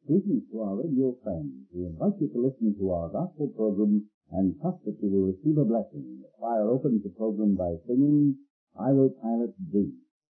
Greetings to our radio friends. We invite you to listen to our gospel program and trust that you will receive a blessing. The choir opens the program by singing, I Will Pilot Thee.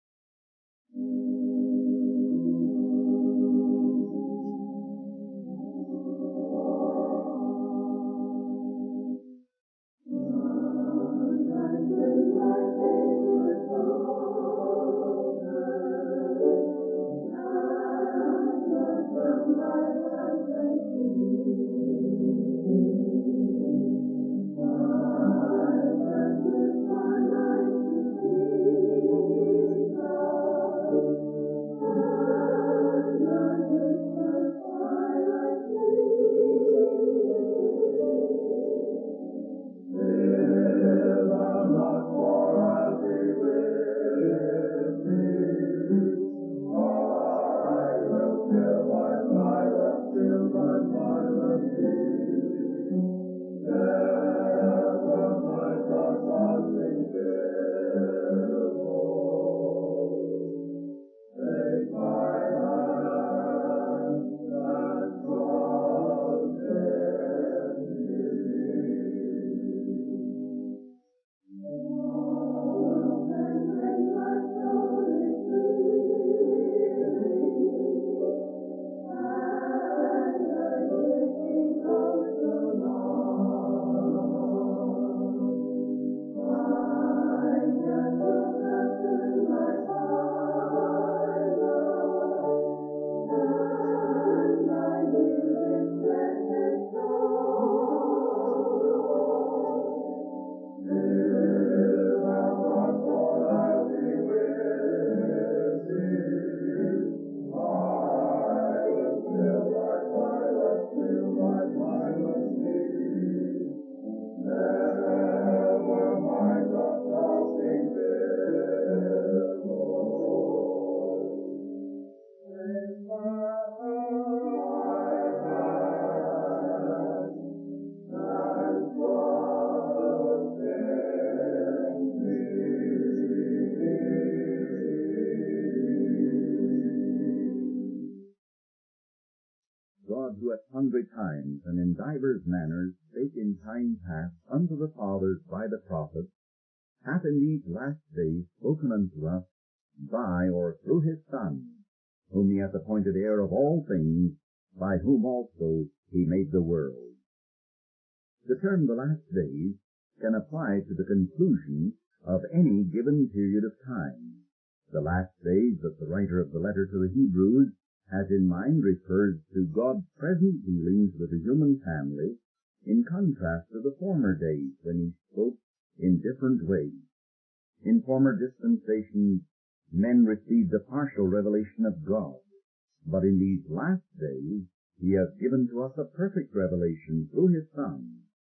God, who at sundry times and in divers manners spake in time past unto the fathers by the prophets, hath in these last days spoken unto us by or through his Son, whom he hath appointed heir of all things, by whom also he made the world. The term the last days can apply to the conclusion of any given period of time. The last days that the writer of the letter to the Hebrews has in mind refers to God's present dealings with the human family in contrast to the former days when he spoke in different ways. In former dispensations, men received a partial revelation of God, but in these last days, he has given to us a perfect revelation through his Son.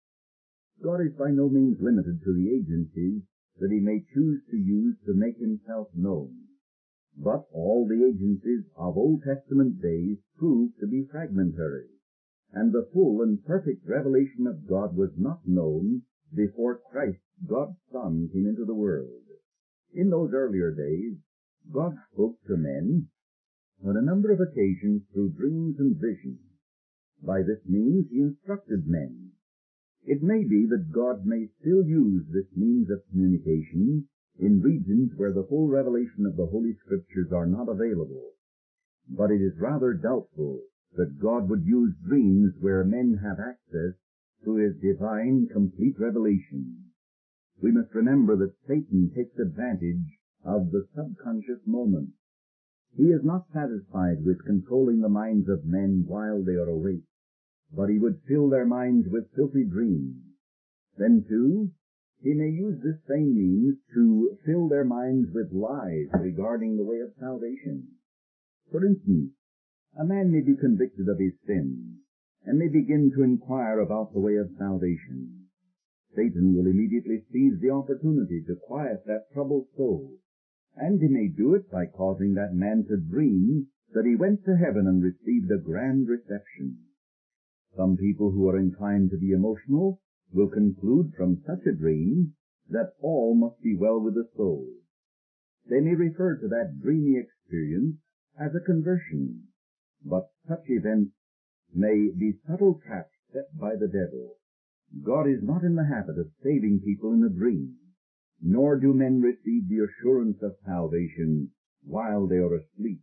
God is by no means limited to the agencies that he may choose to use to make himself known. But all the agencies of Old Testament days proved to be fragmentary, and the full and perfect revelation of God was not known before Christ, God's Son, came into the world. In those earlier days, God spoke to men on a number of occasions through dreams and visions. By this means he instructed men. It may be that God may still use this means of communication in regions where the full revelation of the Holy Scriptures are not available. But it is rather doubtful that God would use dreams where men have access to his divine, complete revelation. We must remember that Satan takes advantage of the subconscious moment. He is not satisfied with controlling the minds of men while they are awake, but he would fill their minds with filthy dreams. Then, too, he may use this same means to fill their minds with lies regarding the way of salvation. For instance, a man may be convicted of his sins, and may begin to inquire about the way of salvation. Satan will immediately seize the opportunity to quiet that troubled soul, and he may do it by causing that man to dream that he went to heaven and received a grand reception. Some people who are inclined to be emotional will conclude from such a dream that all must be well with the soul. They may refer to that dreamy experience as a conversion. But such events may be subtle traps set by the devil. God is not in the habit of saving people in a dream, nor do men receive the assurance of salvation while they are asleep.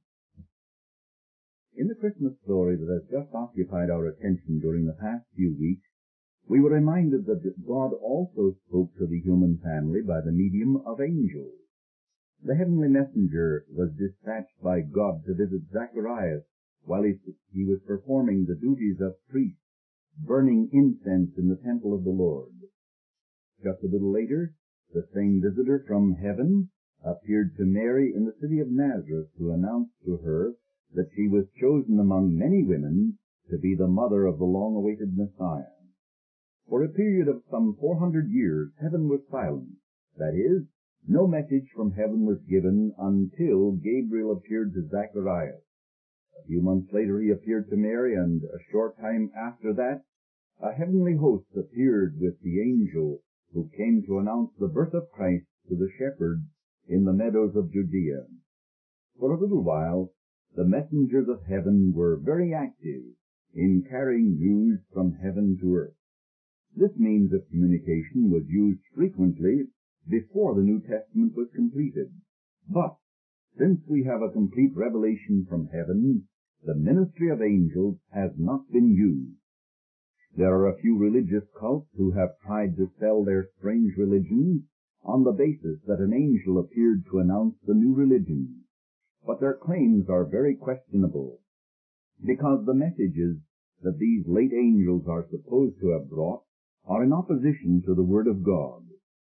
In the Christmas story that has just occupied our attention during the past few weeks, we were reminded that God also spoke to the human family by the medium of angels. The heavenly messenger was dispatched by God to visit Zacharias while he was performing the duties of priest, burning incense in the temple of the Lord. Just a little later, the same visitor from heaven appeared to Mary in the city of Nazareth to announce to her that she was chosen among many women to be the mother of the long-awaited Messiah. For a period of some 400 years, heaven was silent. That is, no message from heaven was given until Gabriel appeared to Zacharias. A few months later he appeared to Mary, and a short time after that, a heavenly host appeared with the angel who came to announce the birth of Christ to the shepherds in the meadows of Judea. For a little while, the messengers of heaven were very active in carrying news from heaven to earth. This means of communication was used frequently before the New Testament was completed. But since we have a complete revelation from heaven, the ministry of angels has not been used. There are a few religious cults who have tried to sell their strange religions on the basis that an angel appeared to announce the new religion. But their claims are very questionable, because the messages that these late angels are supposed to have brought are in opposition to the Word of God.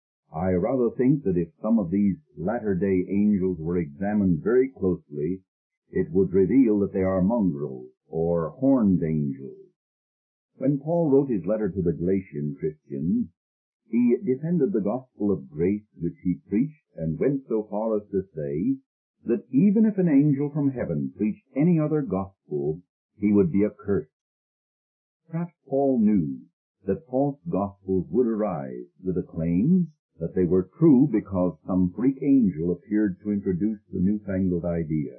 I rather think that if some of these latter-day angels were examined very closely, it would reveal that they are mongrels or horned angels. When Paul wrote his letter to the Galatian Christians, he defended the gospel of grace which he preached and went so far as to say that even if an angel from heaven preached any other gospel, he would be accursed. Perhaps Paul knew that false gospels would arise with a claim that they were true because some freak angel appeared to introduce the newfangled idea.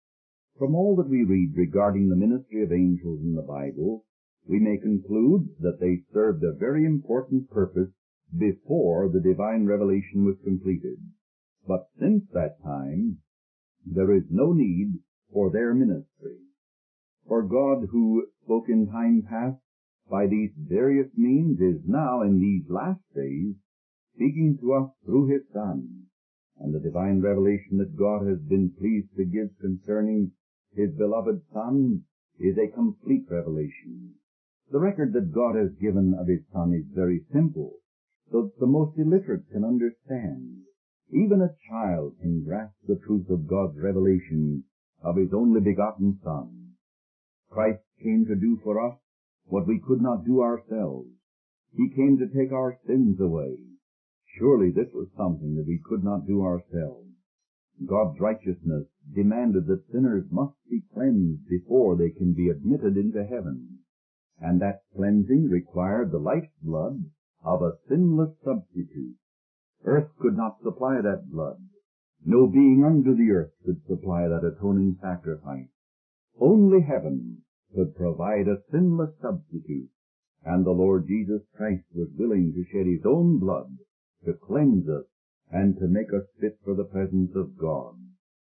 From all that we read regarding the ministry of angels in the Bible, we may conclude that they served a very important purpose before the divine revelation was completed. But since that time, there is no need for their ministry. For God, who spoke in time past by these various means, is now in these last days speaking to us through his Son, and the divine revelation that God has been pleased to give concerning his beloved Son is a complete revelation. The record that God has given of his Son is very simple, so that the most illiterate can understand. Even a child can grasp the truth of God's revelation of his only begotten Son. Christ came to do for us what we could not do ourselves. He came to take our sins away. Surely this was something that we could not do ourselves. God's righteousness demanded that sinners must be cleansed before they can be admitted into heaven, and that cleansing required the lifeblood of a sinless substitute. Earth could not supply that blood. No being under the earth could supply that atoning sacrifice. Only heaven could provide a sinless substitute, and the Lord Jesus Christ was willing to shed his own blood to cleanse us and to make us fit for the presence of God.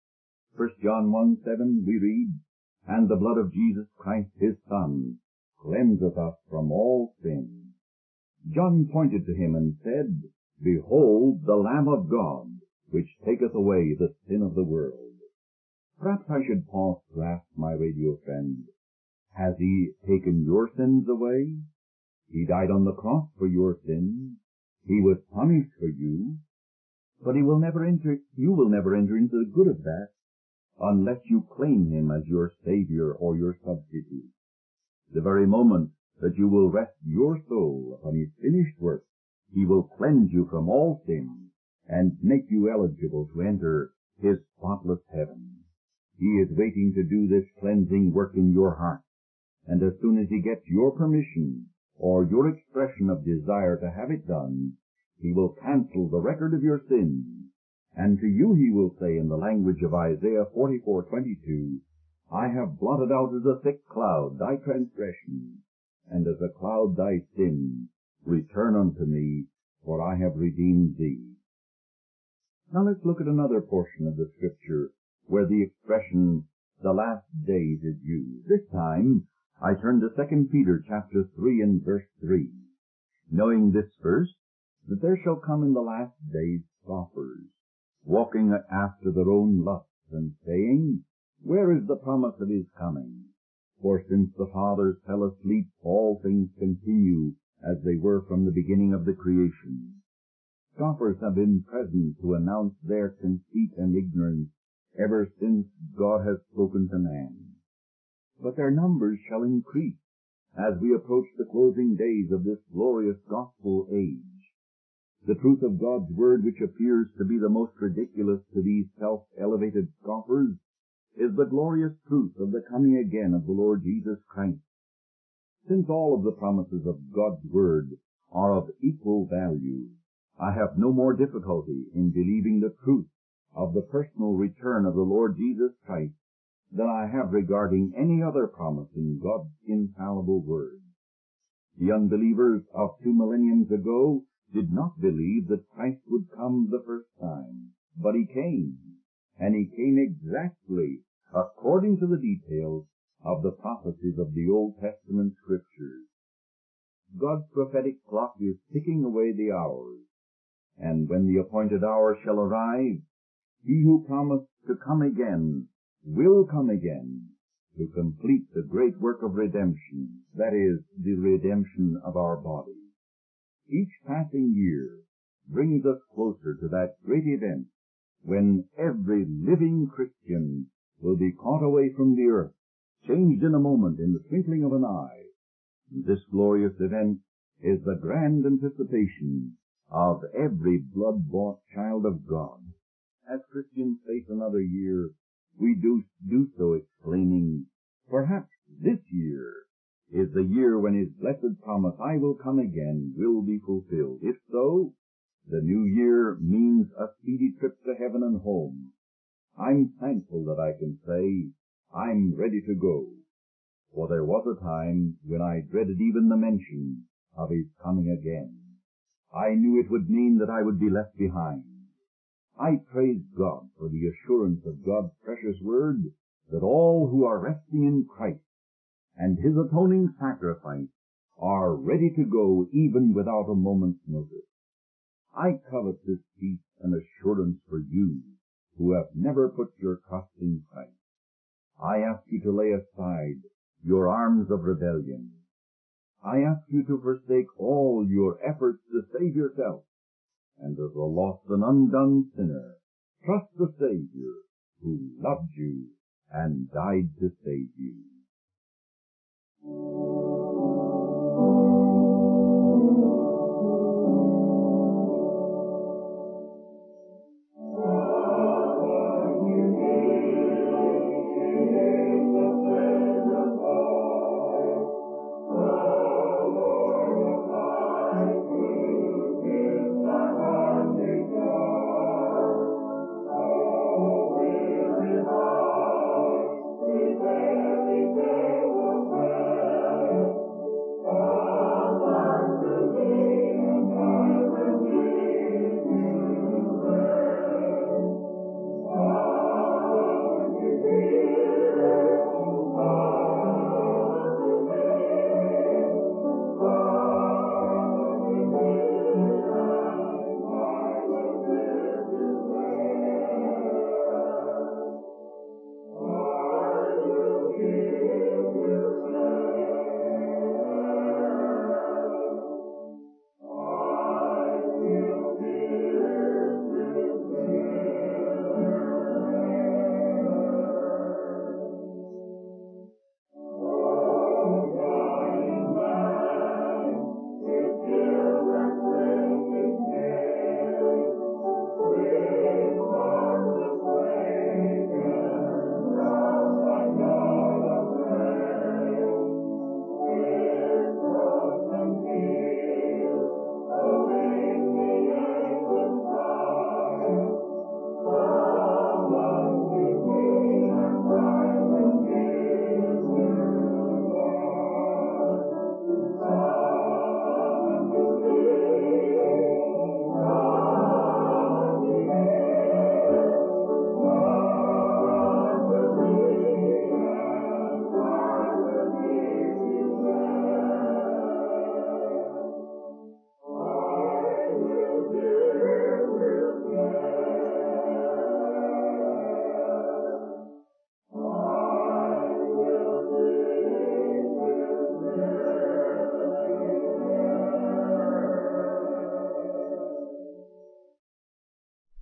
1 John 1:7 we read, "And the blood of Jesus Christ his Son cleanseth us from all sin." John pointed to him and said, "Behold the Lamb of God, which taketh away the sin of the world." Perhaps I should pause to ask my radio friend, has he taken your sins away? He died on the cross for your sins. He was punished for you. But you will never enter into the good of that unless you claim him as your Savior or your substitute. The very moment that you will rest your soul upon his finished work, he will cleanse you from all sin and make you eligible to enter his spotless heaven. He is waiting to do this cleansing work in your heart, and as soon as he gets your permission or your expression of desire to have it done, he will cancel the record of your sins, and to you he will say in the language of Isaiah 44:22, I have blotted out as a thick cloud thy transgression, and as a cloud thy sin. Return unto me, for I have redeemed thee. Now let's look at another portion of the Scripture where the expression, the last days, is used. This time, I turn to 2 Peter chapter 3 and verse 3. Knowing this first, that there shall come in the last days scoffers, walking after their own lusts, and saying, Where is the promise of his coming? For since the fathers fell asleep, all things continue as they were from the beginning of the creation. Scoffers have been present to announce their conceit and ignorance ever since God has spoken to man. But their numbers shall increase as we approach the closing days of this glorious gospel age. The truth of God's word, which appears to be the most ridiculous to these self-elevated scoffers, is the glorious truth of the coming again of the Lord Jesus Christ. Since all of the promises of God's word are of equal value, I have no more difficulty in believing the truth of the personal return of the Lord Jesus Christ than I have regarding any other promise in God's infallible word. The unbelievers of 2 millenniums ago did not believe that Christ would come the first time, but he came, and he came exactly according to the details of the prophecies of the Old Testament Scriptures. God's prophetic clock is ticking away the hours, and when the appointed hour shall arrive, he who promised to come again will come again to complete the great work of redemption, that is, the redemption of our body. Each passing year brings us closer to that great event when every living Christian will be caught away from the earth, changed in a moment, in the twinkling of an eye. This glorious event is the grand anticipation of every blood-bought child of God. As Christians face another year, we do so exclaiming, Perhaps this year is the year when his blessed promise, I will come again, will be fulfilled. If so, the new year means a speedy trip to heaven and home. I'm thankful that I can say, I'm ready to go. For there was a time when I dreaded even the mention of his coming again. I knew it would mean that I would be left behind. I praise God for the assurance of God's precious word that all who are resting in Christ and his atoning sacrifice are ready to go even without a moment's notice. I covet this peace and assurance for you who have never put your trust in Christ. I ask you to lay aside your arms of rebellion. I ask you to forsake all your efforts to save yourself, and as a lost and undone sinner, trust the Savior who loved you and died to save you.